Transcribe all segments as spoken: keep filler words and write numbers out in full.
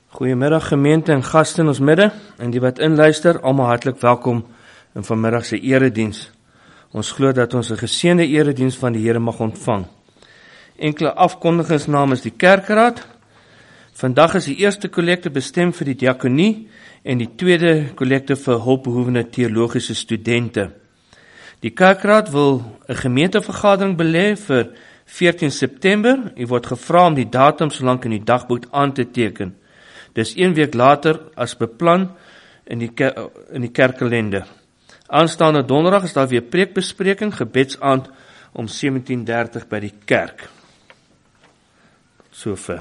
Goeiemiddag gemeente en gaste in ons midde, en die wat inluister, almal hartlik welkom in vanmiddag se erediens. Ons glo dat ons 'n geseënde erediens van die Here mag ontvang. Enkele afkondigings namens die kerkraad. Vandag is die eerste kollekte bestem vir die diakonie en die tweede kollekte vir hulpbehoevende teologiese studente. Die kerkraad wil 'n gemeentevergadering belê vir veertien September. U word gevra om die datum solank in die dagboek aan te teken. Dis een week later as beplan in die, ker, in die kerkkalender. Aanstaande donderdag is daar weer preekbespreking, gebedsaand om sewentien dertig by die kerk. Sover.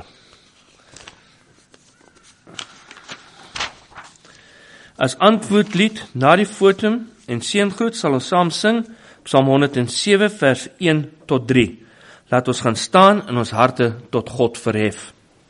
As antwoordlied na die fotum en seëngroet sal ons saam sing, Psalm honderd en sewe vers een tot drie. Laat ons gaan staan en ons harte tot God verhef.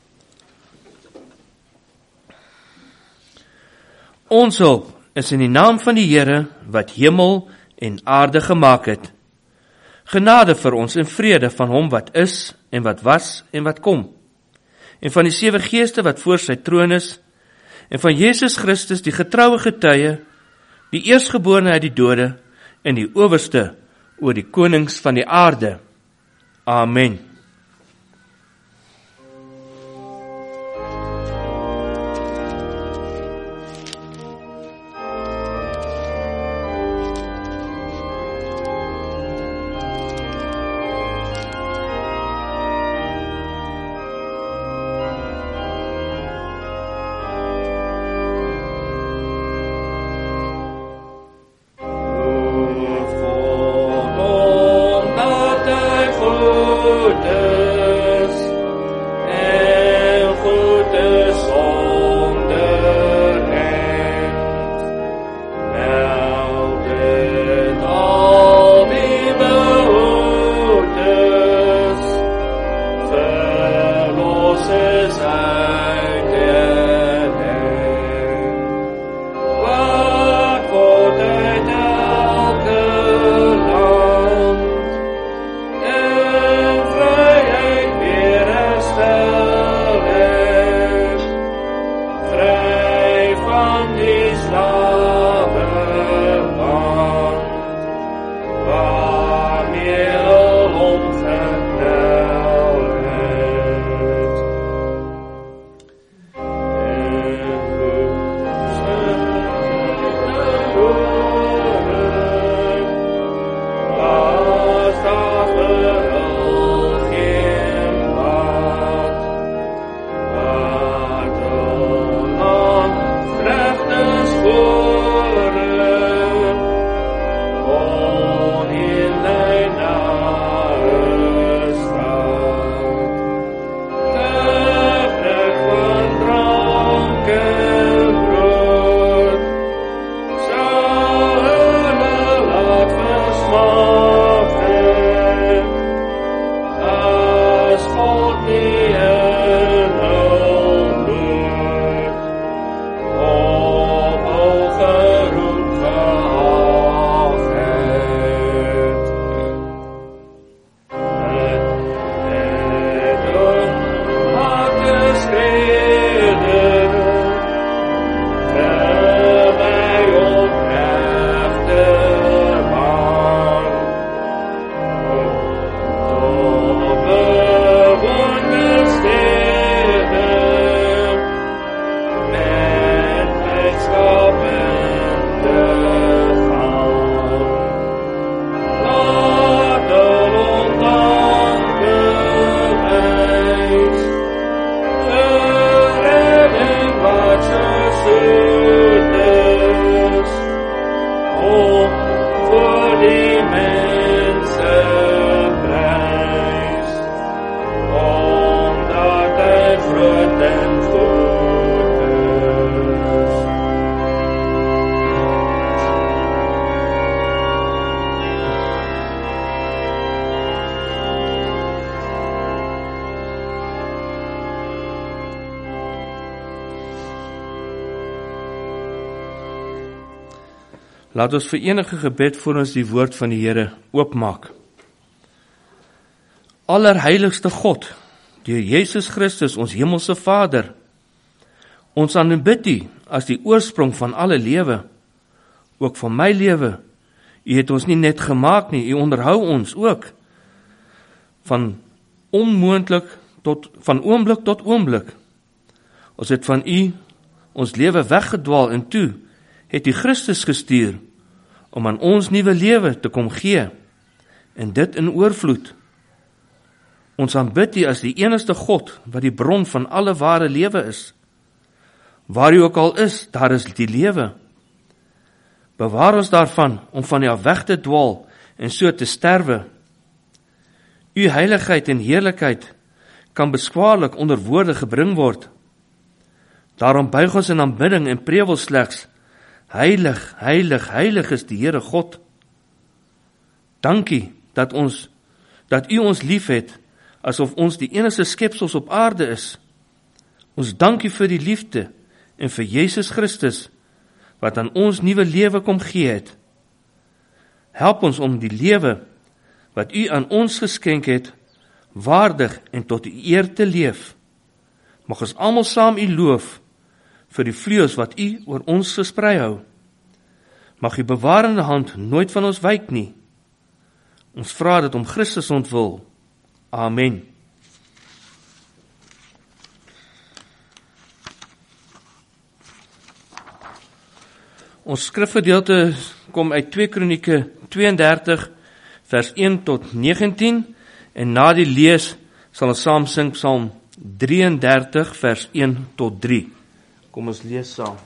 Ons hulp is in die naam van die Here wat hemel en aarde gemaak het. Genade vir ons en vrede van hom wat is en wat was en wat kom. En van die sewe geeste wat voor sy troon is. En van Jesus Christus die getroue getuie, die eerstgeborene uit die dode en die owerste oor die konings van die aarde. Amen. Laat ons vir enige gebed voor ons die woord van die Here oopmaak. Allerheiligste God, deur Jesus Christus, ons hemelse Vader, Ons aanbid U as die oorsprong van alle lewe, ook van my lewe. U het ons nie net gemaak nie, U onderhou ons ook. Van onmoontlik tot, van oomblik tot oomblik. Ons het van U ons lewe weggedwaal en toe het U Christus gestuur om aan ons nuwe lewe te kom gee, en dit in oorvloed. Ons aanbid U as die enigste God wat die bron van alle ware lewe is. Waar U ook al is, daar is die lewe. Bewaar ons daarvan om van U af weg te dwaal en so te sterwe. U heiligheid en heerlikheid kan beswaarlik onder woorde gebring word. Daarom buig ons in aanbidding en prewel slegs, heilig, heilig, heilig is die Here God. Dankie dat ons, dat U ons lief het, asof ons die enigste skepsels op aarde is. Ons dankie vir die liefde en vir Jesus Christus, wat aan ons nuwe lewe kom gee het. Help ons om die lewe wat U aan ons geskenk het, waardig en tot U eer te leef. Mag ons almal saam U loof vir die vleuels wat U oor ons gesprei hou. Mag U bewarende hand nooit van ons wyk nie. Ons vra dit om Christus ontwil. Amen. Ons skrifgedeelte kom uit twee Kronieke tweeëndertig vers een tot negentien en na die lees sal ons saam sing Psalm drieëndertig vers een tot drie. Kom ons lees saam.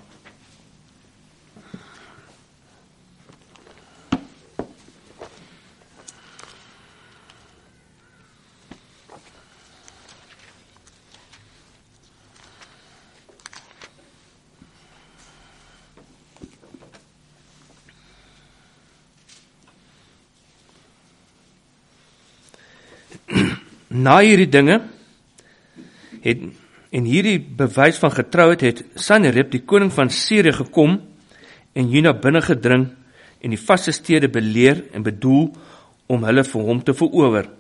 Na hierdie dinge het, en hierdie bewys van getrouheid het Sanherib, die koning van Syrië, gekom en Juda binnengedring en die vaste stede beleer en bedoel om hulle vir hom te verower.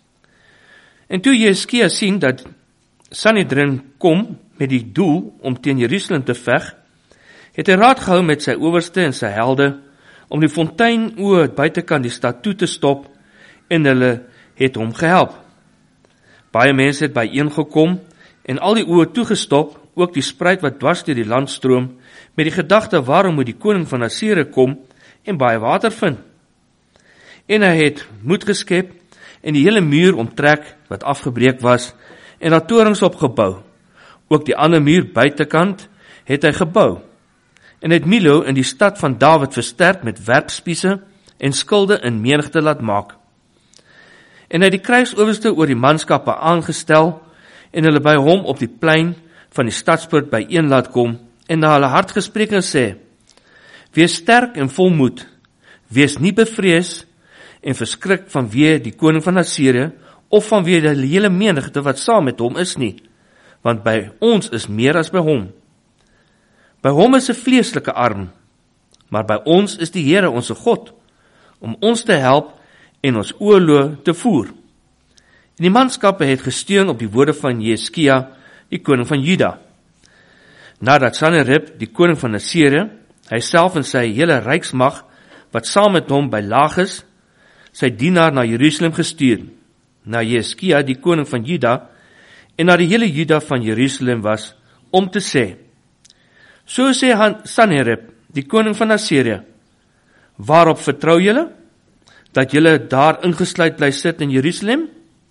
En toe Jeskia sien dat Sanhedrin kom met die doel om teen Jerusalem te veg, het hy raad gehou met sy owerste en sy helde om die fonteinoë buitekant die stad toe te stop en hulle het hom gehelp. Baie mense het byeengekom en al die oë toegestop, ook die spruit wat dwars deur die land stroom, met die gedagte waarom moet die koning van Assirië kom en baie water vind. En hy het moed geskep en die hele muur omtrek wat afgebreek was en daar torings opgebou. Ook die ander muur buitekant het hy gebou en het Milo in die stad van Dawid versterk met werpspiese en skilde in menigte laat maak. En hy het die krygsowerste oor die manskappe aangestel en hulle by hom op die plein van die stadspoort byeen laat kom en na hulle hart gespreek en sê, wees sterk en vol moed, wees nie bevrees en verskrik vanweë die koning van Assirië of vanweë die hele menigte wat saam met hom is nie, want by ons is meer as by hom. By hom is 'n vleeslike arm, maar by ons is die Here ons God, om ons te help en ons oorlog te voer. En die manskappe het gesteun op die woorde van Jeskia, die koning van Juda. Nadat Sanherib, die koning van Assirië, hy self en sy hele ryksmag, wat saam met hom by Lages, sy dienaar na Jerusalem gestuur, na Jeskia, die koning van Juda, en na die hele Juda van Jerusalem was, om te sê, so sê Sanherib, die koning van Assirië, waarop vertrou julle, dat julle daar ingesluit bly sit in Jerusalem?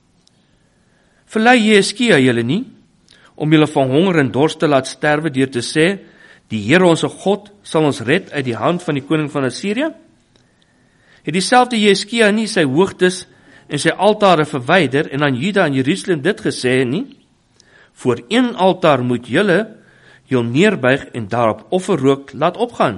Verlei Jeskia julle nie, om julle van honger en dorst te laat sterwe deur te sê, die Here ons God sal ons red uit die hand van die koning van Assirië? Het dieselfde Jeskia nie sy hoogtes en sy altare verwyder en aan Juda en Jerusalem dit gesê nie? Voor een altaar moet julle jul neerbuig en daarop offerrook laat opgaan.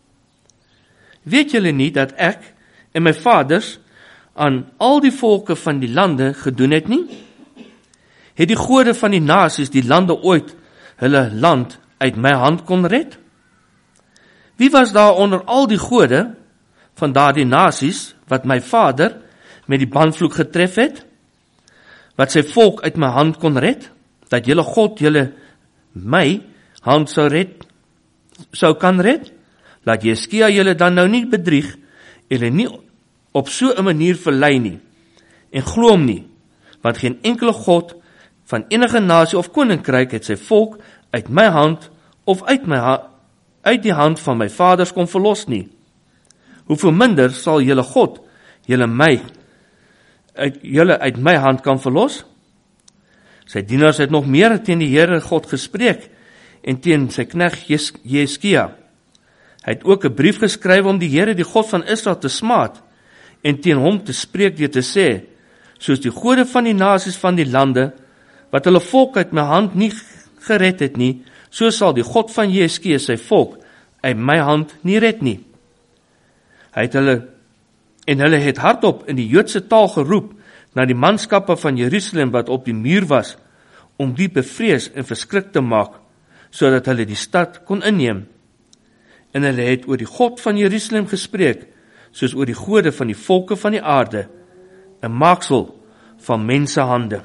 Weet julle nie dat ek en my vaders aan al die volke van die lande gedoen het nie? Het die gode van die nasies die lande ooit hulle land uit my hand kon red? Wie was daar onder al die gode van daardie nasies wat my vader met die banvloek getref het? Wat sy volk uit my hand kon red? Dat julle God julle my hand sou red, sou kan red? Laat Jeskia julle dan nou nie bedrieg, julle nie op so 'n manier verlei nie, en glo hom nie, want geen enkele God van enige nasie of koninkryk het sy volk uit my hand of uit, my ha- uit die hand van my vaders kon verlos nie. Hoeveel minder sal julle God, julle my, uit, julle uit my hand kan verlos? Sy dienaars het nog meer teen die Here God gespreek, en teen sy knegt Jes- Jeskia. Hy het ook 'n brief geskryf om die Here, die God van Israel, te smaad, en teen hom te spreek deur te sê, soos die gode van die nasies van die lande, wat hulle volk uit my hand nie gered het nie, so sal die God van Jeskia sy volk uit my hand nie red nie. Hy het hulle, en hulle het hardop in die Joodse taal geroep, na die manskappe van Jerusalem wat op die muur was, om die bevrees en verskrik te maak, sodat hulle die stad kon inneem. En hulle het oor die God van Jerusalem gespreek, soos oor die gode van die volke van die aarde, 'n maaksel van mensehande.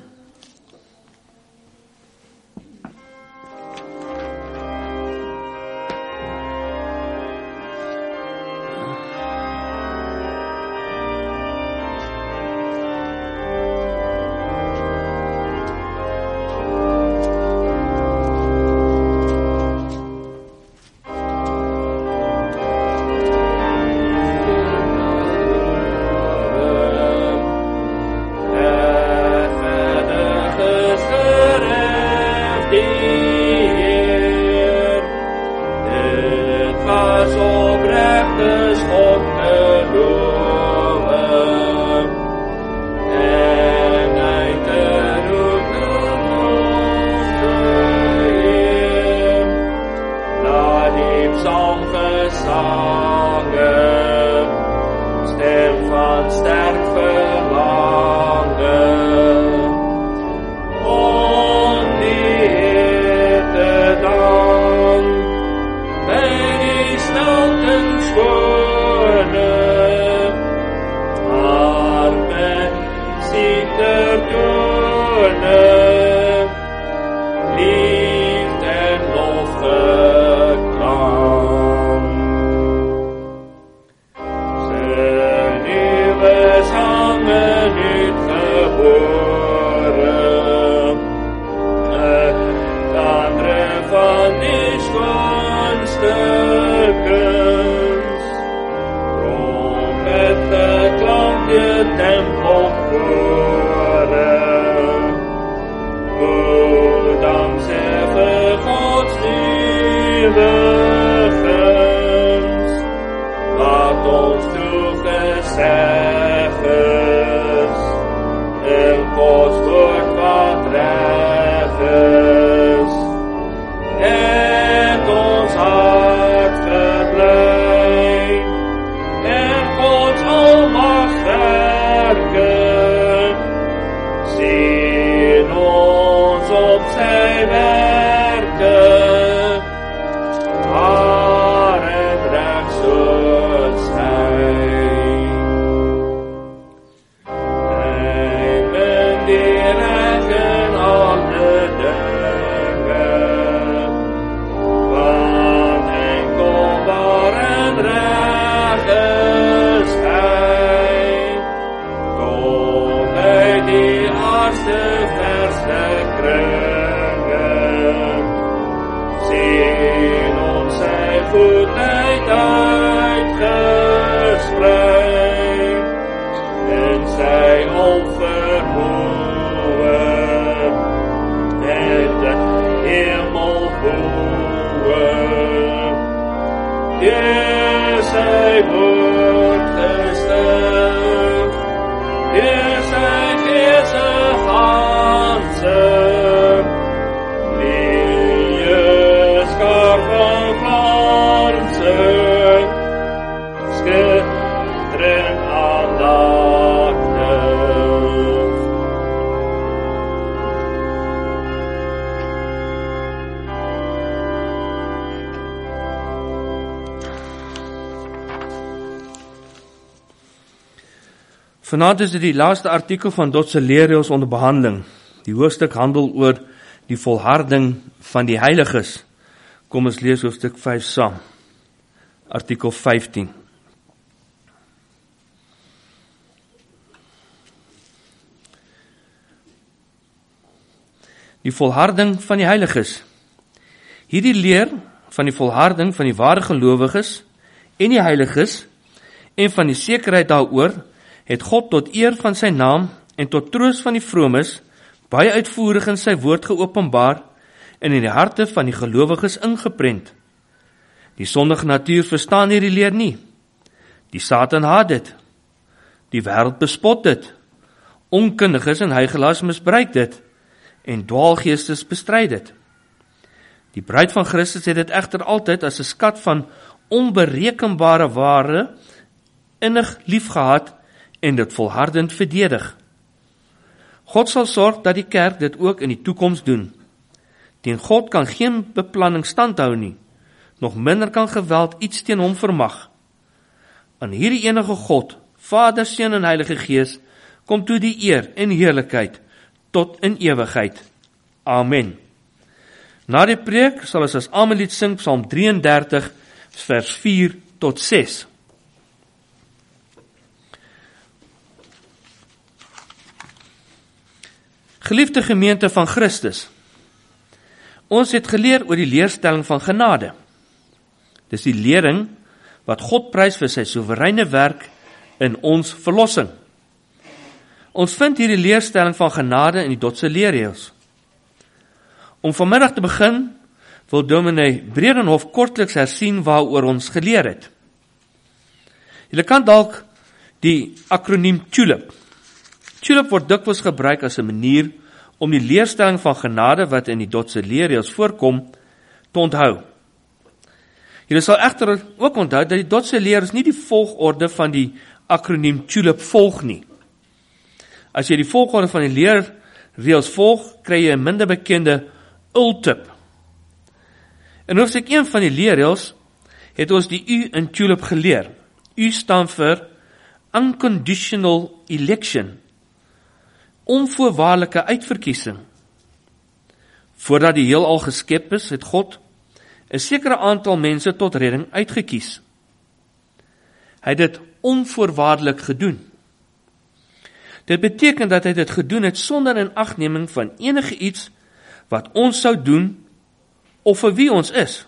Vanaand is dit die laaste artikel van Dot se leerreëls onder behandeling. Die hoofstuk handel oor die volharding van die heiliges. Kom ons lees hoofstuk vyf saam. Artikel vyftien. Die volharding van die heiliges. Hierdie leer van die volharding van die ware gelowiges en die heiliges en van die sekerheid daaroor het God tot eer van sy naam en tot troos van die vromes baie uitvoerig in sy woord geopenbaar en in die harte van die gelowiges ingeprent. Die sondige natuur verstaan hierdie leer nie. Die Satan haat dit. Die wêreld bespot dit. Onkundiges en huigelaars misbruik dit en dwaalgeestes bestry dit. Die bruid van Christus het dit egter altyd as 'n skat van onberekenbare waarde innig liefgehad en dit volhardend verdedig. God sal sorg dat die kerk dit ook in die toekoms doen. Teen God kan geen beplanning standhou nie, nog minder kan geweld iets teen hom vermag. Aan hierdie enige God, Vader, Seun en Heilige Gees, kom toe die eer en heerlikheid tot in ewigheid. Amen. Na die preek sal ons as almal lied sing Psalm drieëndertig vers vier tot ses. Geliefde gemeente van Christus, ons het geleer oor die leerstelling van genade. Dis die lering wat God prys vir sy soewereine werk in ons verlossing. Ons vind hierdie leerstelling van genade in die Dotse leerreëls. Om vanmiddag te begin, wil dominee Bredenhof kortliks hersien waaroor ons geleer het. Julle kan dalk die akroniem TULIP. TULIP word dikwels gebruik as 'n manier om die leerstelling van genade wat in die Dotse leerreëls voorkom, te onthou. Julle sal egter ook onthou dat die Dotse leerreëls nie die volgorde van die akroniem TULIP volg nie. As jy die volgorde van die leerreëls volg, kry jy 'n minder bekende ULTIP. In hoofstuk een van die leerreëls het ons die U in TULIP geleer. U staan vir Unconditional Election, onvoorwaardelike uitverkiesing. Voordat die heelal geskep is, het God 'n sekere aantal mense tot redding uitgekies. Hy het dit onvoorwaardelik gedoen. Dit beteken dat hy dit gedoen het sonder in agneming van enige iets wat ons sou doen of vir wie ons is.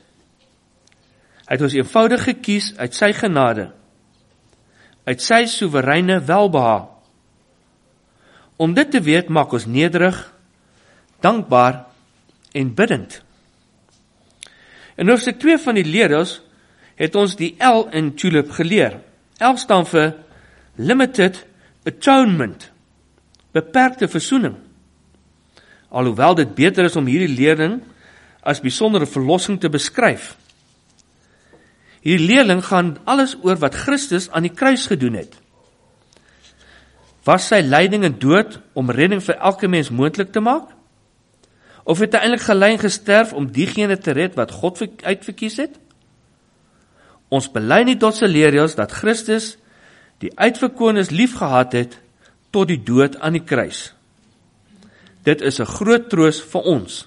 Hy het ons eenvoudig gekies uit sy genade, uit sy soewereine welbehaag. Om dit te weet, maak ons nederig, dankbaar en biddend. In hoofstuk twee van die leerreëls het ons die L in TULIP geleer. L staan vir Limited Atonement, beperkte versoening. Alhoewel dit beter is om hierdie leerling as besondere verlossing te beskryf. Hierdie leerling gaan alles oor wat Christus aan die kruis gedoen het. Was sy lyding en dood om redding vir elke mens moontlik te maak? Of het hy eintlik gelei en gesterf om diegene te red wat God uitverkies het? Ons bely in die Dotse leerreëls dat Christus die uitverkorenes liefgehad het tot die dood aan die kruis. Dit is 'n groot troos vir ons.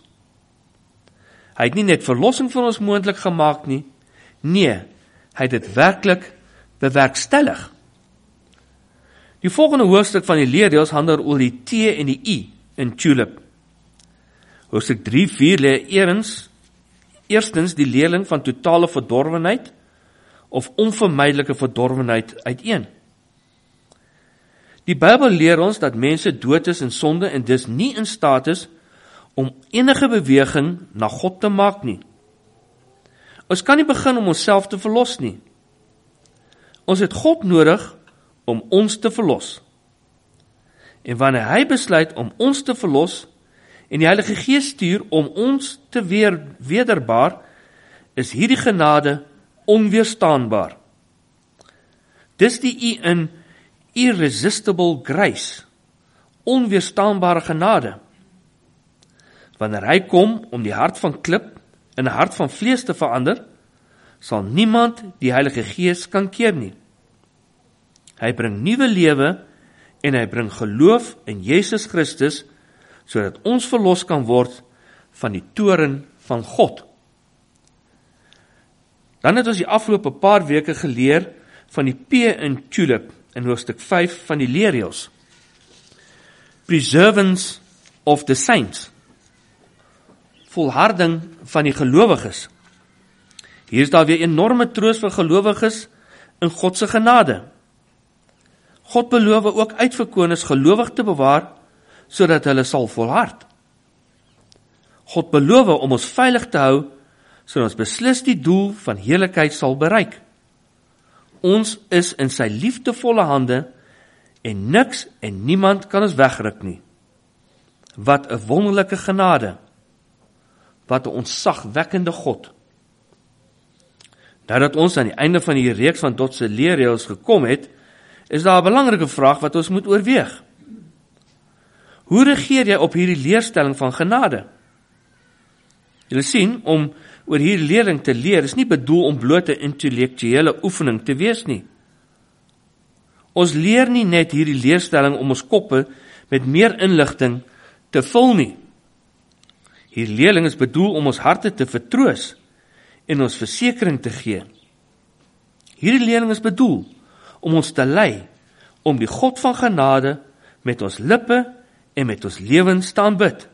Hy het nie net verlossing vir ons moontlik gemaak nie, nee, hy het dit werklik bewerkstellig. Die volgende hoofstuk van die leerreëls handel oor die T en die I in TULIP. Hoofstuk drie vier lê eerens, eerstens die leerling van totale verdorwenheid of onvermydelike verdorwenheid uiteen. Die Bybel leer ons dat mense dood is in sonde en dus nie in staat is om enige beweging na God te maak nie. Ons kan nie begin om onsself te verlos nie. Ons het God nodig om ons te verlos. En wanneer hy besluit om ons te verlos en die Heilige Gees stuur om ons te weer wederbaar, is hierdie genade onweerstaanbaar. Dis die I in irresistible grace, onweerstaanbare genade. Wanneer hy kom om die hart van klip in 'n hart van vlees te verander, sal niemand die Heilige Gees kan keer nie. Hy bring nuwe lewe en hy bring geloof in Jesus Christus, sodat ons verlos kan word van die toorn van God. Dan het ons die afgelope paar weke geleer van die P in tulip in hoofstuk vyf van die leerreëls. Preservance of the saints. Volharding van die gelowiges. Hier is daar weer enorme troos vir gelowiges in God se genade. God beloof ook uitverkorenes gelowig te bewaar, sodat hulle sal volhard. God beloof om ons veilig te hou, sodat ons beslis die doel van heerlikheid sal bereik. Ons is in sy liefdevolle hande, en niks en niemand kan ons wegruk nie. Wat 'n wonderlike genade. Wat 'n ontzagwekkende God. Nadat ons aan die einde van die reeks van God se leerreëls gekom het, is daar 'n belangrike vraag wat ons moet oorweeg. Hoe reageer jy op hierdie leerstelling van genade? Julle sien, om oor hierdie leerling te leer is nie bedoel om blote intellektuele oefening te wees nie. Ons leer nie net hierdie leerstelling om ons koppe met meer inligting te vul nie. Hierdie leerling is bedoel om ons harte te vertroos en ons versekering te gee. Hierdie leerling is bedoel om ons te lei om die God van genade met ons lippe en met ons lewens te aanbid.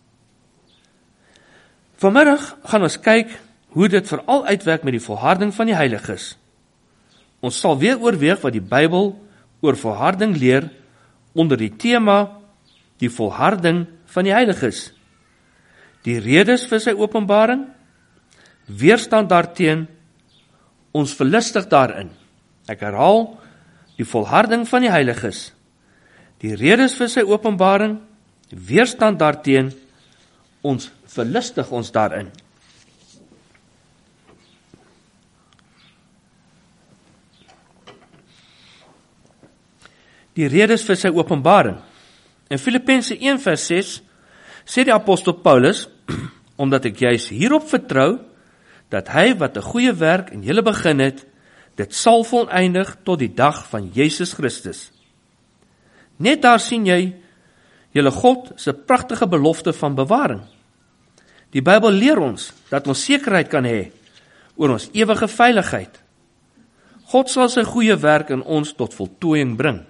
Vanmiddag gaan ons kyk hoe dit veral uitwerk met die volharding van die heiliges. Ons sal weer oorweeg wat die Bybel oor volharding leer onder die tema die volharding van die heiliges. Die redes vir sy openbaring, weerstand daarteen, ons verlustig daarin. Ek herhaal, die volharding van die heiliges. Die redes vir sy openbaring, weerstand daarteen, ons verlustig ons daarin. Die redes vir sy openbaring. In Filippense een vers ses sê die apostel Paulus, omdat ek juis hierop vertrou, dat hy wat 'n goeie werk in julle begin het, dit sal volëindig tot die dag van Jesus Christus. Net daar sien jy, julle God se pragtige belofte van bewaring. Die Bybel leer ons dat ons sekerheid kan hê oor ons ewige veiligheid. God sal sy goeie werk in ons tot voltooiing bring.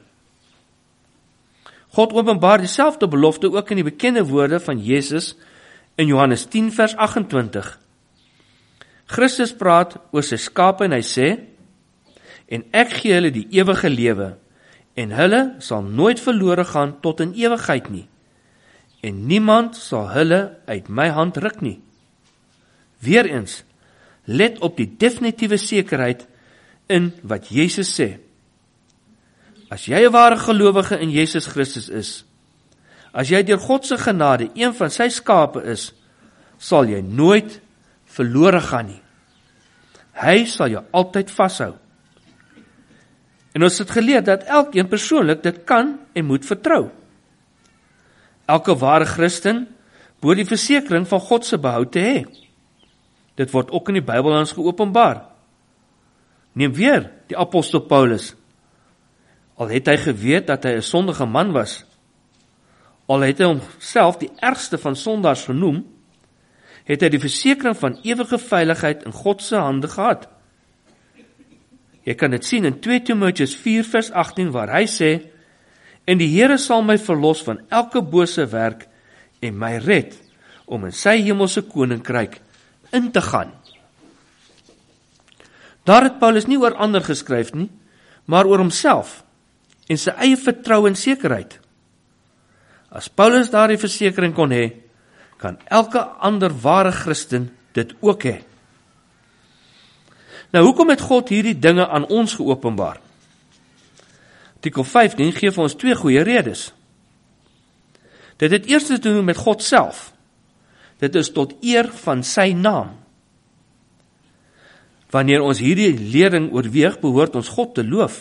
God openbaar dieselfde belofte ook in die bekende woorde van Jesus in Johannes tien vers agt-en-twintig. Christus praat oor sy skape en hy sê, en ek gee hulle die ewige lewe, en hulle sal nooit verlore gaan tot in ewigheid nie, en niemand sal hulle uit my hand ruk nie. Weereens, let op die definitiewe sekerheid in wat Jesus sê. As jy 'n ware gelowige in Jesus Christus is, as jy deur God se genade een van sy skape is, sal jy nooit verlore gaan nie. Hy sal jou altyd vashou. En ons het geleer dat elkeen persoonlik dit kan en moet vertrou. Elke ware Christen behoort die versekering van God se behoud te hê. Dit word ook in die Bybel aan ons geopenbaar. Neem weer die apostel Paulus. Al het hy geweet dat hy 'n sondige man was, al het hy homself die ergste van sondaars genoem, het hy die versekering van ewige veiligheid in God se hande gehad. Jy kan dit sien in twee Timoteus vier vers agttien waar hy sê, en die Here sal my verlos van elke bose werk en my red om in sy hemelse koninkryk in te gaan. Daar het Paulus nie oor ander geskryf nie, maar oor homself en sy eie vertroue en sekerheid. As Paulus daardie versekering kon hê, kan elke ander ware Christen dit ook hê. Nou, hoekom het God hierdie dinge aan ons geopenbaar? Artikel vyftien gee vir ons twee goeie redes. Dit het eers te doen met God self. Dit is tot eer van sy naam. Wanneer ons hierdie lering oorweeg, behoort ons God te loof.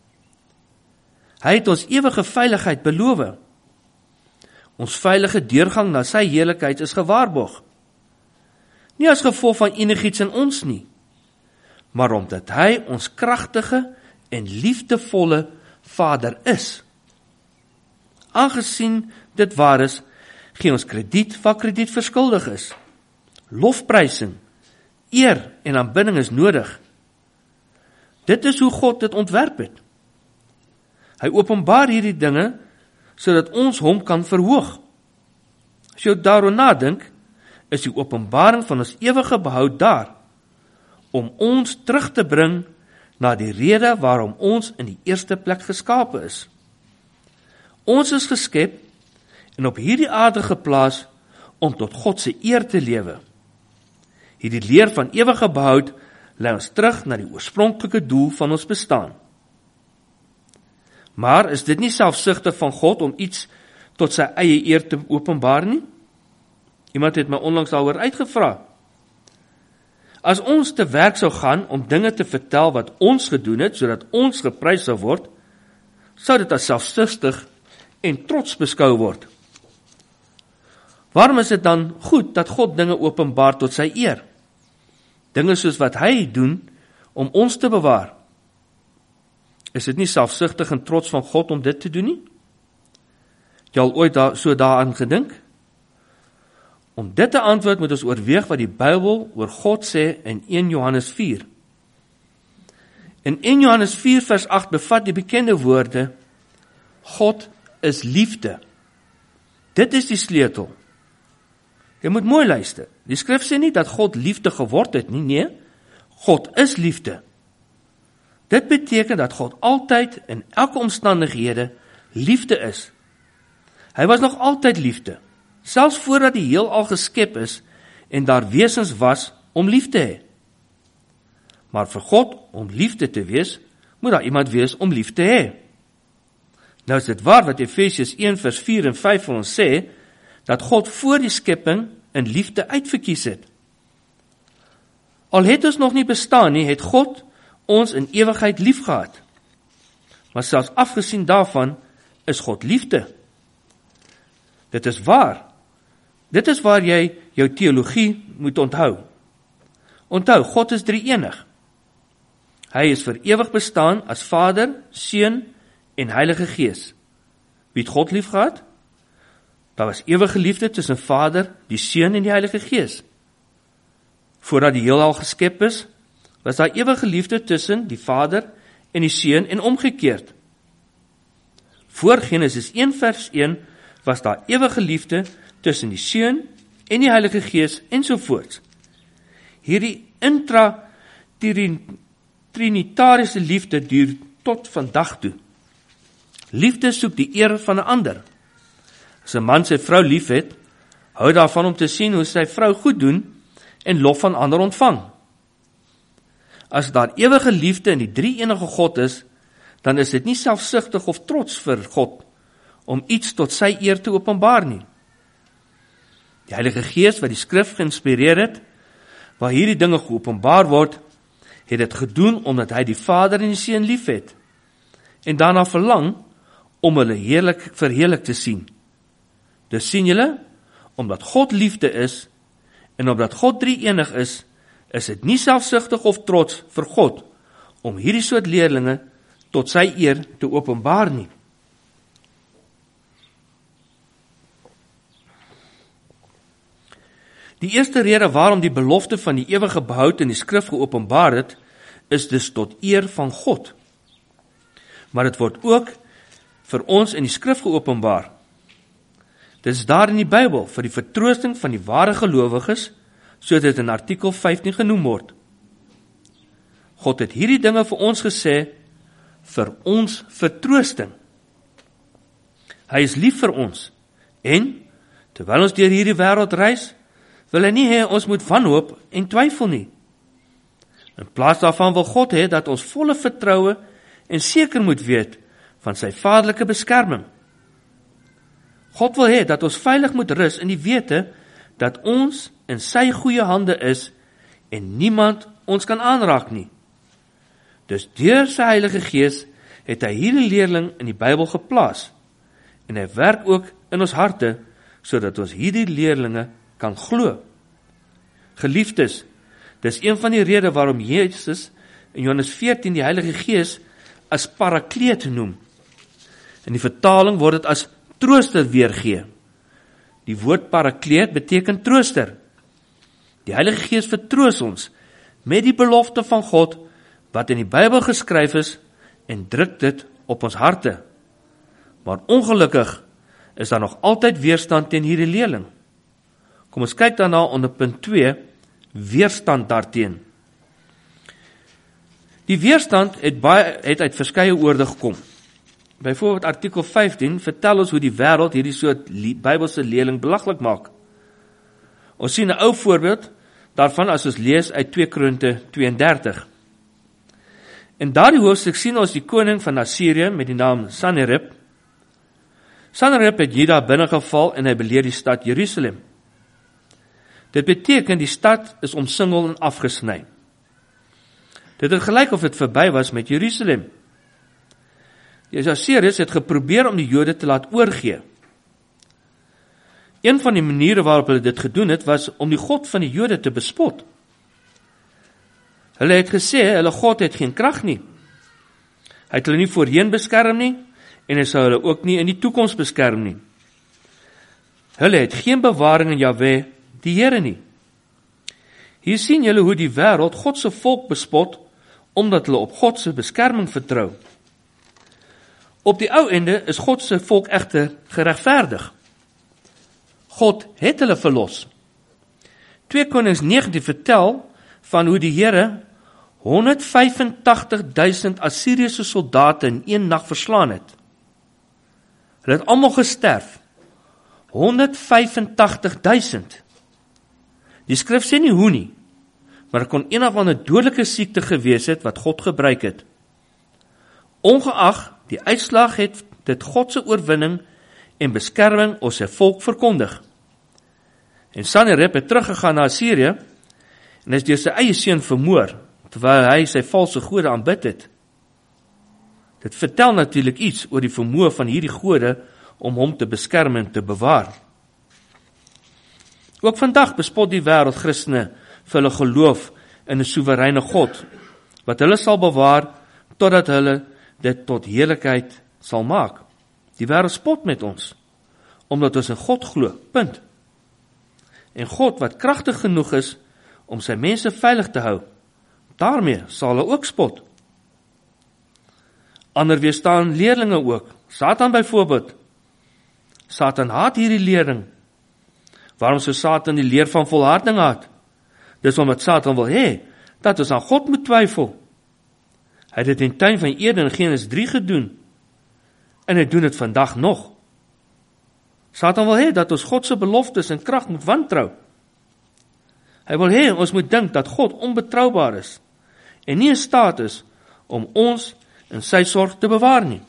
Hy het ons ewige veiligheid beloof. Ons veilige deurgang na sy heerlikheid is gewaarborg. Nie as gevolg van enigiets in ons nie, maar omdat hy ons kragtige en liefdevolle Vader is. Aangesien dit waar is, gee ons krediet waar krediet verskuldig is. Lofprysing, eer en aanbidding is nodig. Dit is hoe God dit ontwerp het. Hy openbaar hierdie dinge, sodat ons hom kan verhoog. As jy daaroor nadink, is die openbaring van ons ewige behoud daar, om ons terug te bring na die rede waarom ons in die eerste plek geskape is. Ons is geskep en op hierdie aarde geplaas om tot God se eer te lewe. Hierdie leer van ewige behoud lei ons terug na die oorspronklike doel van ons bestaan. Maar is dit nie selfsugtig van God om iets tot sy eie eer te openbaar nie? Iemand het my onlangs daaroor uitgevra. As ons te werk sou gaan om dinge te vertel wat ons gedoen het, sodat ons geprys sou word, sou dit as selfsugtig en trots beskou word. Waarom is dit dan goed dat God dinge openbaar tot sy eer? Dinge soos wat hy doen om ons te bewaar. Is dit nie selfsugtig en trots van God om dit te doen nie? Het jy al ooit da, so daaraan gedink? Om dit te antwoord moet ons oorweeg wat die Bybel oor God sê in eerste Johannes vier. In eerste Johannes vier vers agt bevat die bekende woorde, God is liefde. Dit is die sleutel. Jy moet mooi luister. Die skrif sê nie dat God liefde geword het nie, nee, God is liefde. Dit beteken dat God altyd in elke omstandighede liefde is. Hy was nog altyd liefde, selfs voordat die heelal geskep is en daar wesens was om lief te hê. Maar vir God om liefde te wees, moet daar iemand wees om lief te hê. Nou is dit waar wat Efesiërs een vers vier en vyf vir ons sê, dat God voor die skepping in liefde uitverkies het. Al het ons nog nie bestaan nie, het God ons in ewigheid lief gehad. Maar selfs afgesien daarvan, is God liefde. Dit is waar. Dit is waar jy jou teologie moet onthou. Onthou, God is drie-enig. Hy is vir ewig bestaan as Vader, Seun en Heilige Gees. Wie het God lief gehad? Daar was ewige liefde tussen Vader, die Seun en die Heilige Gees. Voordat die heelal geskep is, was daar ewige liefde tussen die Vader en die Seun en omgekeerd. Voor Genesis een vers een was daar ewige liefde tussen die Seun en die Heilige Gees ensovoorts. Hierdie intra-trinitariese liefde duur tot vandag toe. Liefde soek die eer van 'n ander. As 'n man sy vrou lief het, hou daarvan om te sien hoe sy vrou goed doen en lof van ander ontvang. As daar ewige liefde in die drie-enige God is, dan is dit nie selfsugtig of trots vir God om iets tot sy eer te openbaar nie. Die Heilige Gees wat die skrif geïnspireer het, waar hierdie dinge geopenbaar word, het dit gedoen omdat hy die Vader en die Seun lief het, en daarna verlang om hulle heerlik verheerlik te sien. Dus sien julle, omdat God liefde is, en omdat God drie-enig is, is dit nie selfsugtig of trots vir God, om hierdie soort leerlinge tot sy eer te openbaar nie. Die eerste rede waarom die belofte van die ewige behoud in die skrif geopenbaar het, is dus tot eer van God. Maar dit word ook vir ons in die skrif geopenbaar. Dit is daar in die Bybel vir die vertroosting van die ware gelowiges, soos dit in artikel vyftien genoem word. God het hierdie dinge vir ons gesê, vir ons vertroosting. Hy is lief vir ons, en, terwyl ons deur hierdie wêreld reis, wil hy nie hê ons moet wanhoop en twyfel nie. In plaas daarvan wil God hê dat ons volle vertroue en seker moet weet van sy vaderlike beskerming. God wil hê dat ons veilig moet rus in die wete dat ons in sy goeie hande is en niemand ons kan aanraak nie. Dus deur sy Heilige Gees het hy hierdie leerling in die Bybel geplaas en hy werk ook in ons harte sodat ons hierdie leerlinge kan glo. Geliefdes, dis een van die redes waarom Jesus in Johannes veertien die Heilige Gees as parakleet noem. In die vertaling word dit as trooster weergee. Die woord parakleet beteken trooster. Die Heilige Gees vertroos ons met die belofte van God, wat in die Bybel geskryf is, en druk dit op ons harte. Maar ongelukkig is daar nog altyd weerstand teen hierdie leerling. Kom ons kyk daarna onder punt twee, weerstand daarteen. Die weerstand het, baie, het uit verskeie oorde gekom. Byvoorbeeld artikel vyftien vertel ons hoe die wêreld hierdie soort Bybelse leerling belaglik maak. Ons sien 'n ou voorbeeld daarvan as ons lees uit twee Korinte twee en dertig. In daardie hoofstuk sien ons die koning van Assirië met die naam Sanherib. Sanherib het Juda binnengeval en hy beleer die stad Jerusalem. Dit beteken die stad is omsingel en afgesny. Dit het gelyk of dit verby was met Jerusalem. Die Assiriërs het geprobeer om die Jode te laat oorgee. Een van die maniere waarop hulle dit gedoen het, was om die God van die Jode te bespot. Hulle het gesê, hulle God het geen krag nie. Hy het hulle nie voorheen beskerm nie, en hy sou hulle ook nie in die toekoms beskerm nie. Hulle het geen bewaring in Jahwe, die Here nie. Hier sien julle hoe die wêreld God se volk bespot, omdat hulle op God se beskerming vertrou. Op die ou ende is God se volk egter geregverdig. God het hulle verlos. twee Konings negentien vertel van hoe die Here honderdvyfentagtig duisend Assiriese soldate in een nag verslaan het. Hulle het almal gesterf. honderdvyfentagtig duisend. Die skrif sê nie hoe nie, maar het kon een of ander dodelike siekte gewees het wat God gebruik het. Ongeag die uitslag het dit God se oorwinning en beskerming ons sy volk verkondig. En Sanherib het teruggegaan na Assirië en is deur sy eie seun vermoor, terwyl hy sy valse gode aanbid het. Dit vertel natuurlik iets oor die vermoë van hierdie gode om hom te beskerm en te bewaar. Ook vandag bespot die wêreld Christene vir hulle geloof in 'n soewereine God, wat hulle sal bewaar totdat hulle dit tot heerlikheid sal maak. Die wêreld spot met ons, omdat ons in God glo, punt. En God wat kragtig genoeg is om sy mense veilig te hou, daarmee sal hulle ook spot. Ander weerstaan leerlinge ook, Satan byvoorbeeld. Satan haat hierdie leerling. Waarom sou Satan die leer van volharding haat? Dis omdat Satan wil hê dat ons aan God moet twyfel. Hy het dit in die tuin van Eden in Genesis drie gedoen, en hy doen dit vandag nog. Satan wil hê dat ons God se beloftes en krag moet wantrou. Hy wil hê ons moet dink dat God onbetroubaar is, en nie in staat is om ons in sy sorg te bewaar nie.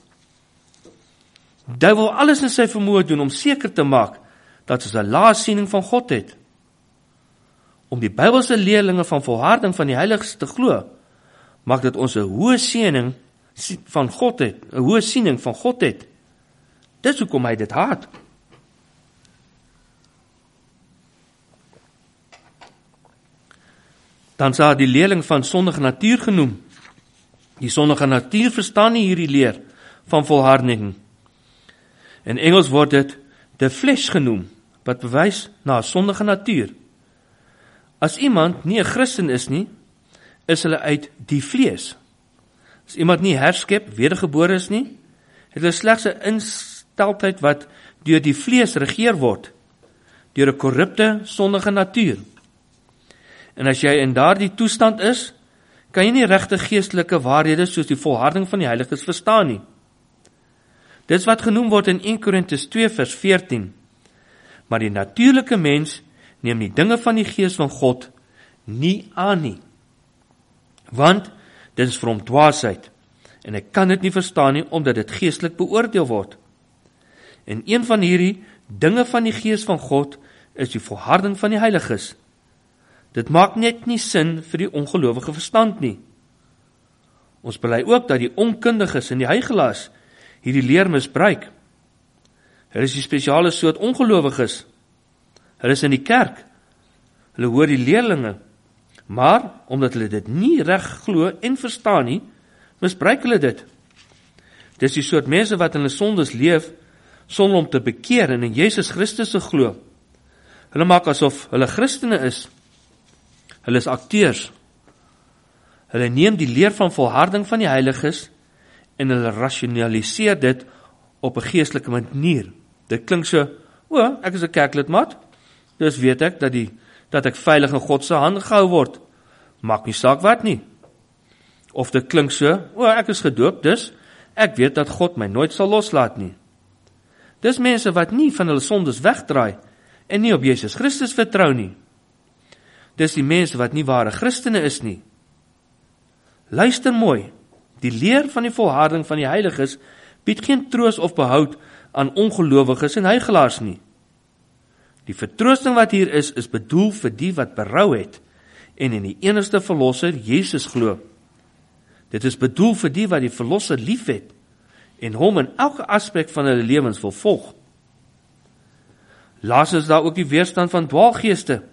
Hy wil alles in sy vermoë doen om seker te maak dat ons 'n lae siening van God het. Om die Bybelse leerlinge van volharding van die heiliges te glo, maak dit ons 'n hoë siening van God het, 'n hoë siening van God het. Dis hoekom hy dit haat. Dan sal die leerling van sondige natuur genoem. Die sondige natuur verstaan nie hierdie leer van volharding. In Engels word dit the flesh genoem, wat bewys na 'n sondige natuur. As iemand nie 'n Christen is nie, is hulle uit die vlees. As iemand nie herskep, wedergebore is nie, het hulle slegs 'n ingesteldheid wat deur die vlees regeer word, deur 'n korrupte, sondige natuur. En as jy in daardie toestand is, kan jy nie regte geestelike waarhede soos die volharding van die heiliges verstaan nie. Dis wat genoem word in een Korintiërs twee vers veertien. Maar die natuurlike mens neem die dinge van die gees van God nie aan nie. Want dit is vir hom dwaasheid, en hy kan dit nie verstaan nie, omdat dit geestelik beoordeel word. En een van hierdie dinge van die gees van God is die volharding van die heiliges. Dit maak net nie sin vir die ongelowige verstand nie. Ons bely ook dat die onkundiges en die heiligelaars hierdie leer misbruik. Hulle is die spesiale soort ongelowiges. Hulle is in die kerk. Hulle hoor die leerlinge. Maar, omdat hulle dit nie reg glo en verstaan nie, misbruik hulle dit. Dis die soort mense wat in hulle sondes leef, sonder om te bekeer en in Jesus Christus te glo. Hulle maak asof hulle Christene is. Hulle is akteurs Hulle neem die leer van volharding van die heiliges en hulle rationaliseer dit op 'n geestelike manier. Dit klink so, o, ek is 'n kerklidmaat, dus weet ek dat, die, dat ek veilig in God se hand gehou word. Maak nie saak wat nie. Of dit klink so, o, ek is gedoop, dus ek weet dat God my nooit sal loslaat nie. Dis mense wat nie van hulle sondes wegdraai en nie op Jesus Christus vertrou nie. Dis die mense wat nie ware Christene is nie. Luister mooi, die leer van die volharding van die heiliges bied geen troos of behoud aan ongelowiges en huigelaars nie. Die vertroosting wat hier is, is bedoel vir die wat berou het en in die enigste verlosser, Jesus, glo. Dit is bedoel vir die wat die verlosser lief het en hom in elke aspek van hulle lewens wil volg. Laas is daar ook die weerstand van dwaalgeeste.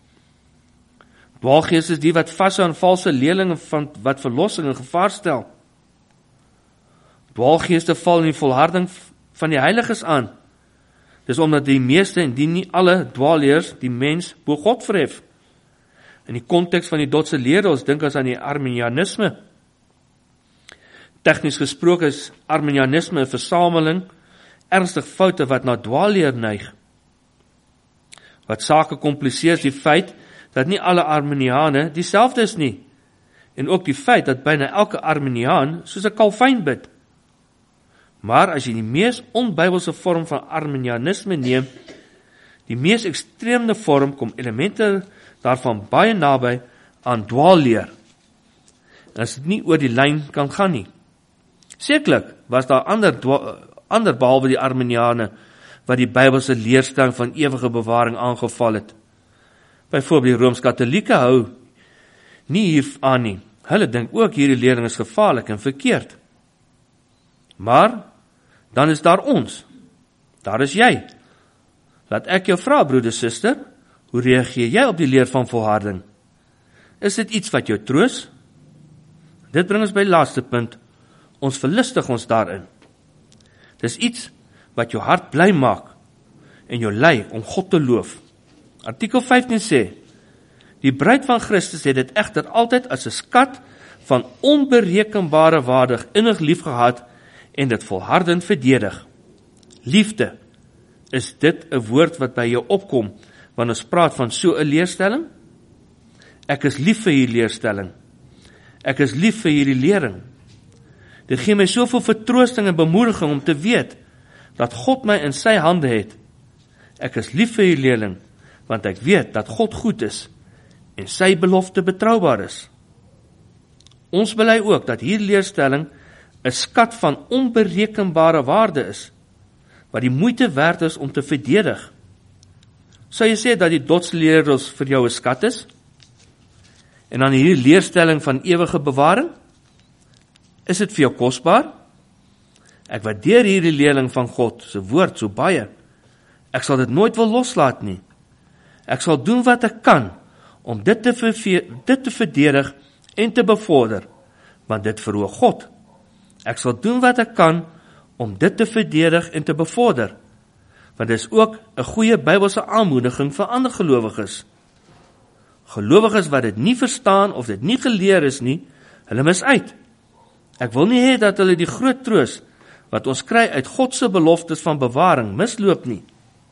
Dwaalgeeste is die wat vashou aan valse leerlinge van wat verlossing in gevaar stel. Dwaalgeeste val in die volharding van die heiliges aan. Dis omdat die meeste en die nie alle dwaalleers die mens bo God verhef. In die konteks van die Dotse leer, ons dink as aan die Arminianisme. Tegnies gesproke is Arminianisme 'n versameling ernstig foute wat na dwaalleer neig. Wat sake kompliseer is die feit dat nie alle Arminiane dieselfde is nie, en ook die feit dat byna elke Arminiaan soos 'n Calvyn bid. Maar as jy die mees onbybelse vorm van Arminianisme neem, die mees ekstreemde vorm, kom elemente daarvan baie naby aan dwaalleer. En as dit nie oor die lyn kan gaan nie. Sekerlik was daar ander, ander behalwe die Arminiane, wat die Bybelse leerstelling van ewige bewaring aangeval het. Byvoorbeeld die Rooms-Katolieke hou nie hieraan nie. Hulle dink ook hierdie lering is gevaarlik en verkeerd. Maar, dan is daar ons. Daar is jy. Laat ek jou vra, broeder, suster, hoe reageer jy op die leer van volharding? Is dit iets wat jou troos? Dit bring ons by die laaste punt. Ons verlustig ons daarin. Dis iets wat jou hart bly maak en jou lei om God te loof. Artikel vyftien sê, die bruid van Christus het dit egter altyd as 'n skat van onberekenbare waarde innig lief gehad en dit volhardend verdedig. Liefde, is dit 'n woord wat by jou opkom wanneer ons praat van so 'n leerstelling? Ek is lief vir hierdie leerstelling. Ek is lief vir hierdie lering. Dit gee my soveel vertroosting en bemoediging om te weet dat God my in sy hande het. Ek is lief vir hierdie leerling, want ek weet dat God goed is en sy belofte betroubaar is. Ons bely ook dat hierdie leerstelling 'n skat van onberekenbare waarde is, wat die moeite werd is om te verdedig. Sou jy sê dat die Dotse leerders vir jou 'n skat is? En dan hierdie leerstelling van ewige bewaring? Is dit vir jou kosbaar? Ek waardeer hierdie leerling van God se woord so baie. Ek sal dit nooit wil loslaat nie. Ek sal doen wat ek kan om dit te, verve- dit te verdedig en te bevorder, want dit verhoog God. Ek sal doen wat ek kan om dit te verdedig en te bevorder, want dit is ook 'n goeie Bybelse aanmoediging vir ander gelowiges. Gelowiges wat dit nie verstaan of dit nie geleer is nie, hulle mis uit. Ek wil nie hê dat hulle die groot troos wat ons kry uit God se beloftes van bewaring misloop nie.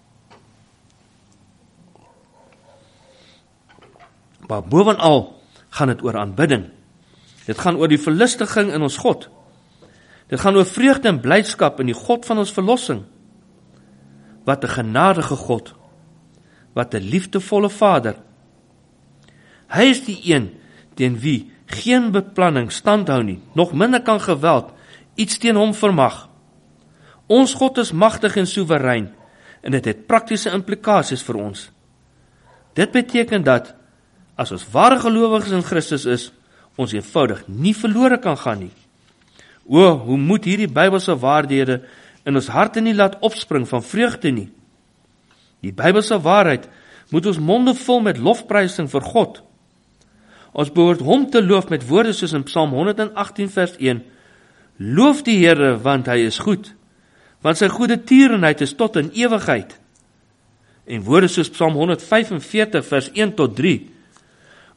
Maar bovenal gaan dit oor aanbidding. Dit gaan oor die verlustiging in ons God. Dit gaan oor vreugde en blydskap in die God van ons verlossing. Wat 'n genadige God. Wat 'n liefdevolle Vader. Hy is die een teen wie geen beplanning standhou nie, nog minder kan geweld iets teen hom vermag. Ons God is magtig en soewerein en dit het praktiese implikasies vir ons. Dit beteken dat as ons ware gelowiges in Christus is, ons eenvoudig nie verlore kan gaan nie. O, hoe moet hierdie Bybelse waarhede in ons harte nie laat opspring van vreugde nie. Die Bybelse waarheid moet ons monde vul met lofprysing vir God. Ons behoort hom te loof met woorde soos in Psalm honderdagtien vers een. Loof die Here, want hy is goed, want sy goeie tierenheid is tot in ewigheid. En woorde soos Psalm honderdvyfenveertig vers een tot drie.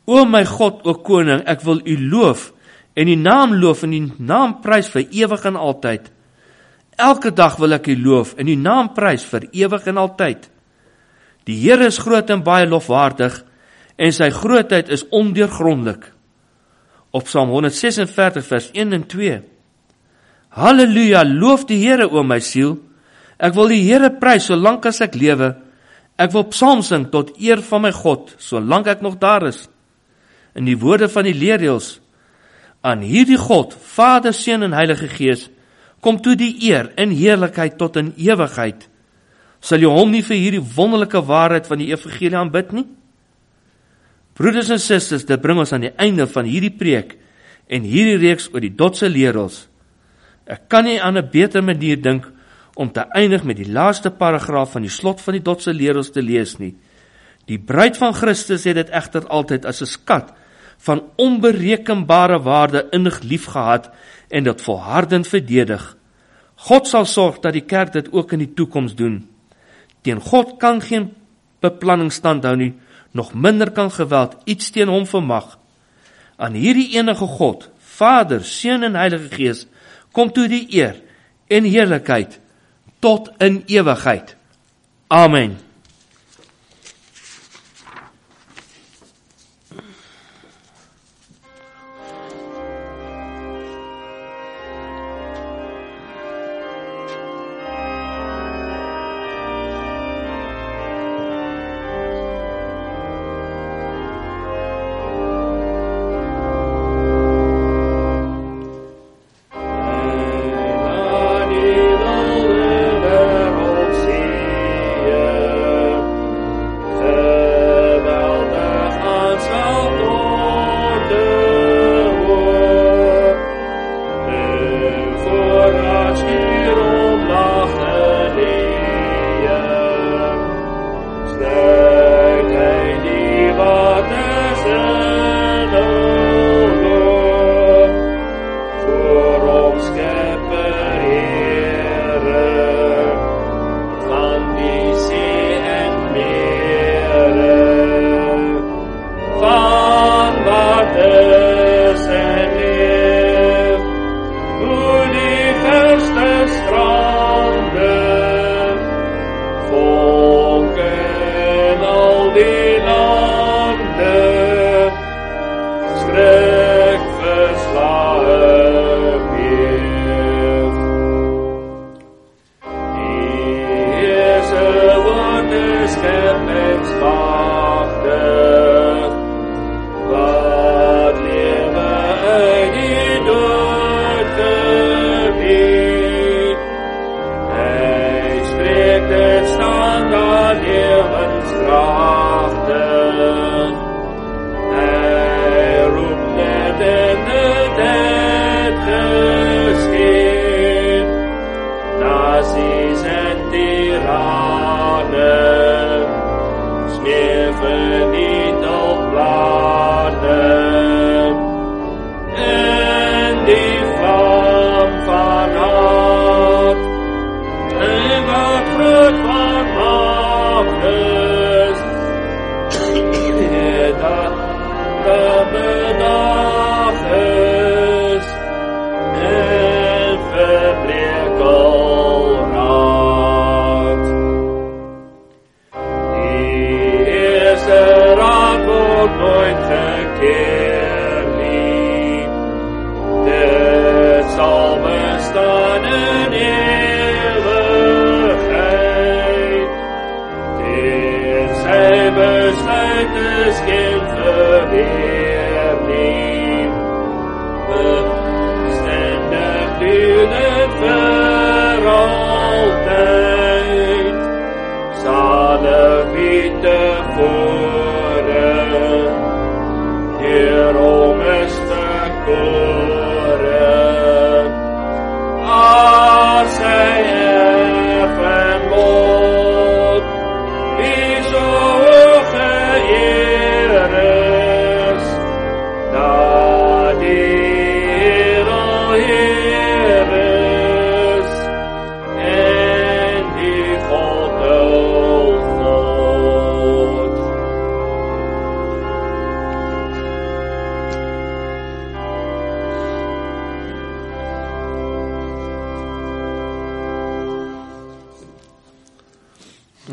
O my God, o koning, ek wil u loof, en u naam loof, en u naam prys vir ewig en altyd. Elke dag wil ek u loof, en u naam prys vir ewig en altyd. Die Here is groot en baie lofwaardig, en sy grootheid is ondeurgrondelik. Op Psalm honderdsesenveertig vers een en twee. Halleluja, loof die Here, o my siel. Ek wil die Here prys, solank as ek lewe. Ek wil psalm sing tot eer van my God, solank ek nog daar is. In die woorde van die leerreëls, aan hierdie God, Vader, Seun en Heilige Gees, kom toe die eer en heerlikheid tot in ewigheid. Sal jy hom nie vir hierdie wonderlike waarheid van die evangelie aanbid nie? Broeders en susters, dit bring ons aan die einde van hierdie preek en hierdie reeks oor die dotse leerreëls. Ek kan nie aan 'n beter manier dink om te eindig met die laaste paragraaf van die slot van die dotse leerreëls te lees nie. Die bruid van Christus het dit egter altyd as 'n skat van onberekenbare waarde innig lief gehad en dit volhardend verdedig. God sal sorg dat die kerk dit ook in die toekoms doen. Teen God kan geen beplanning standhou nie, nog minder kan geweld iets teen hom vermag. Aan hierdie enige God, Vader, Seun en Heilige Gees, kom toe die eer en heerlikheid tot in ewigheid. Amen. Yeah.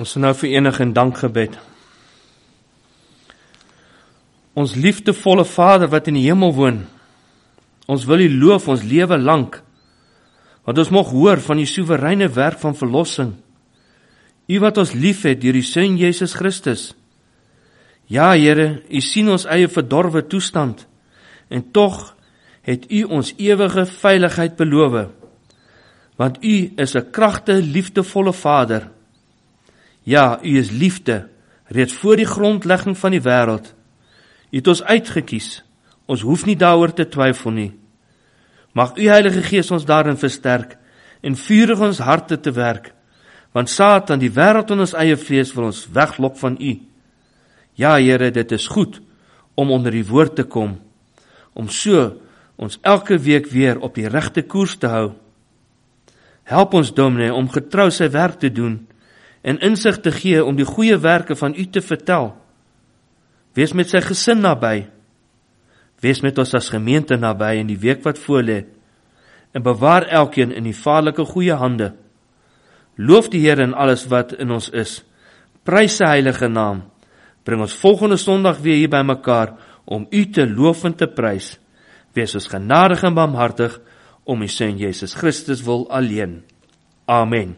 Ons is nou verenig in dankgebed. Ons liefdevolle Vader wat in die hemel woon, ons wil U loof ons lewe lank, want ons mag hoor van U soewereine werk van verlossing. U wat ons lief het deur die Seun Jesus Christus. Ja, Here, U sien ons eie verdorwe toestand, en tog het U ons ewige veiligheid beloof, want U is 'n kragtige, liefdevolle Vader. Ja, U is liefde, reeds voor die grondlegging van die wêreld. U het ons uitgekies, ons hoef nie daaroor te twyfel nie. Mag U Heilige Gees ons daarin versterk, en vurig ons harte te werk, want Satan, die wêreld en ons eie vlees wil ons weglok van U. Ja, Here, dit is goed om onder die woord te kom, om so ons elke week weer op die regte koers te hou. Help ons, Dominee, om getrou sy werk te doen, en insig te gee om die goeie werke van U te vertel. Wees met sy gesin naby, wees met ons as gemeente naby in die week wat voorlê, en bewaar elkeen in die vaderlike goeie hande. Loof die Here in alles wat in ons is, prys sy heilige naam, bring ons volgende Sondag weer hier by mekaar, om U te loof en te prys. Wees ons genadig en barmhartig, om U Seun Jesus Christus wil alleen. Amen.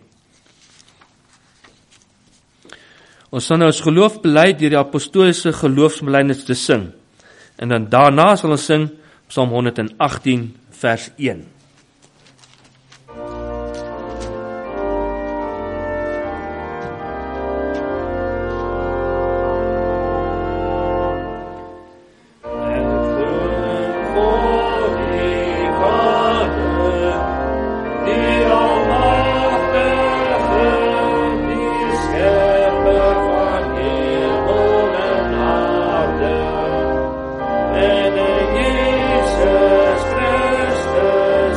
Ons sal nou ons geloof bely deur die apostoliese geloofsbelijdenis te sing. En dan daarna sal ons sing Psalm honderdagtien vers een. Jesus Christus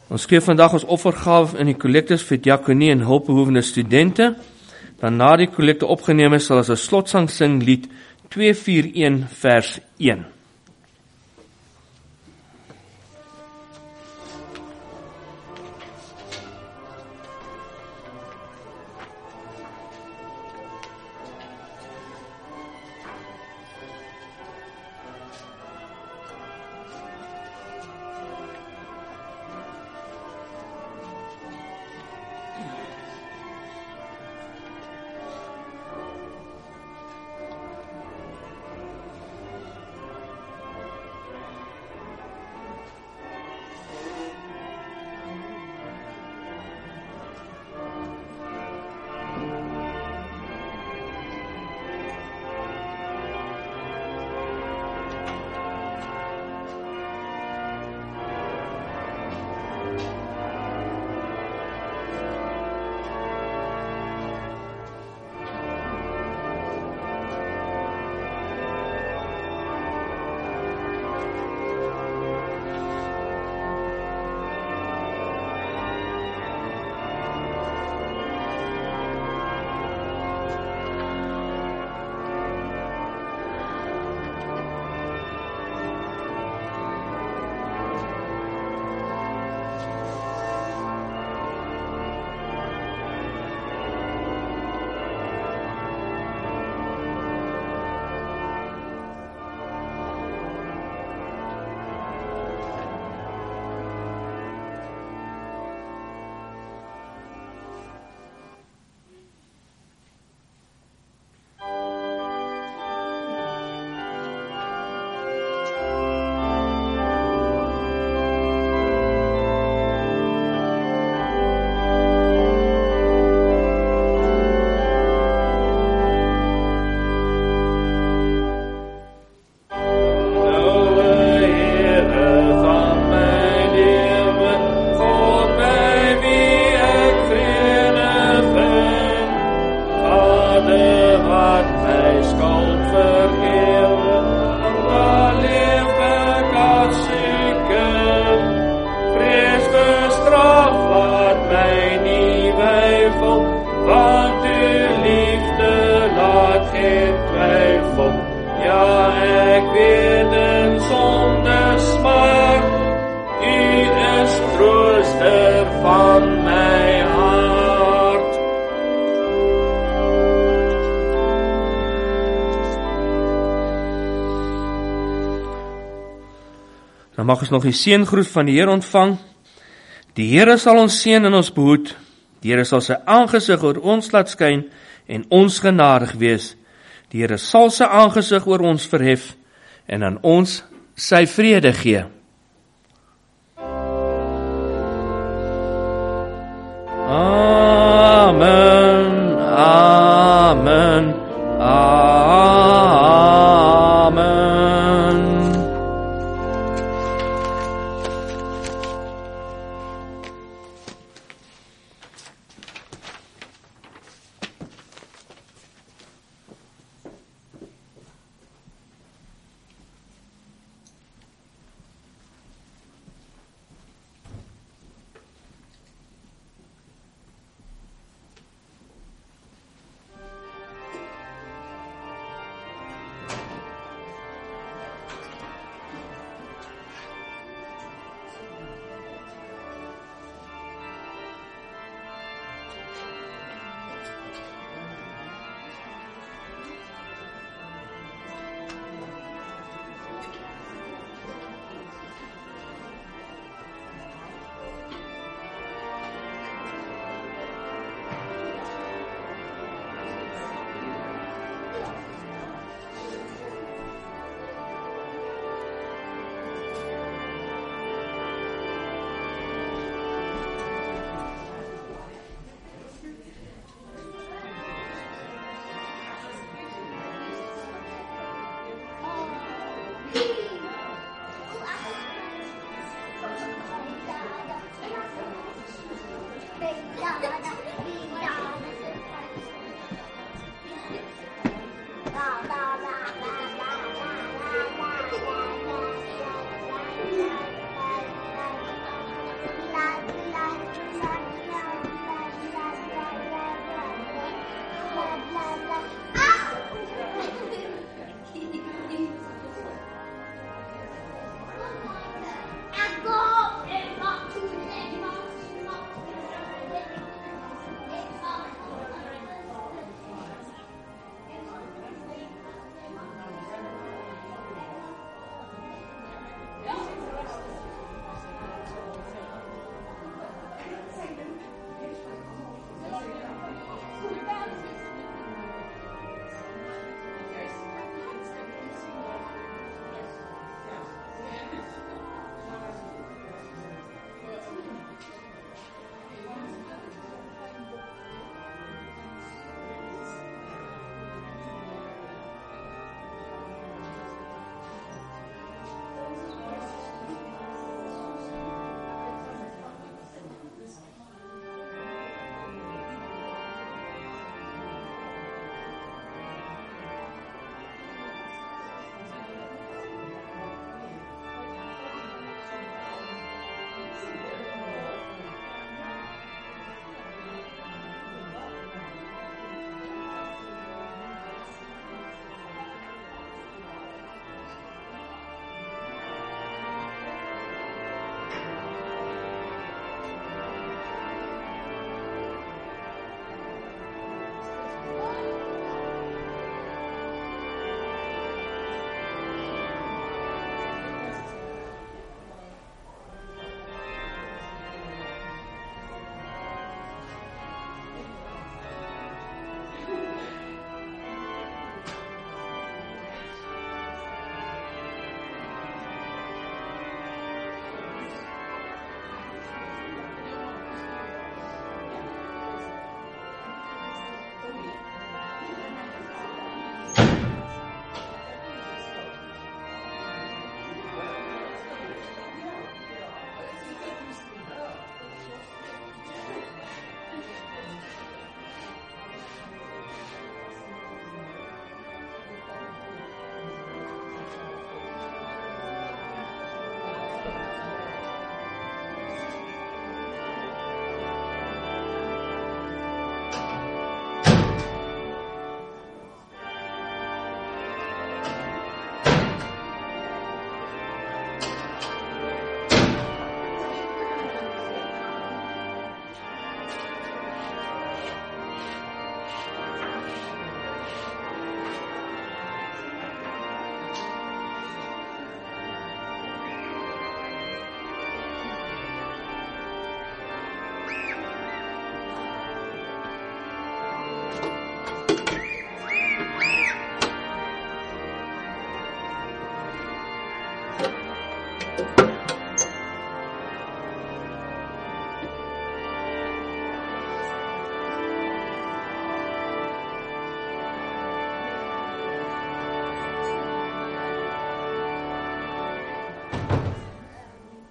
Ons gee vandag ons offergawe in die kollektes vir diakonie en hulpbehoevende studente. Dan na die kollekte opgeneem is, sal ons 'n slotsang sing lied twee vier een vers een. Dan mag ons nog die seëngroet van die Here ontvang. Die Here sal ons seën en ons behoed. Die Here sal sy aangesig oor ons laat skyn en ons genadig wees. Die Here sal sy aangesig oor ons verhef en aan ons sy vrede gee. Amen, amen, amen. Amen.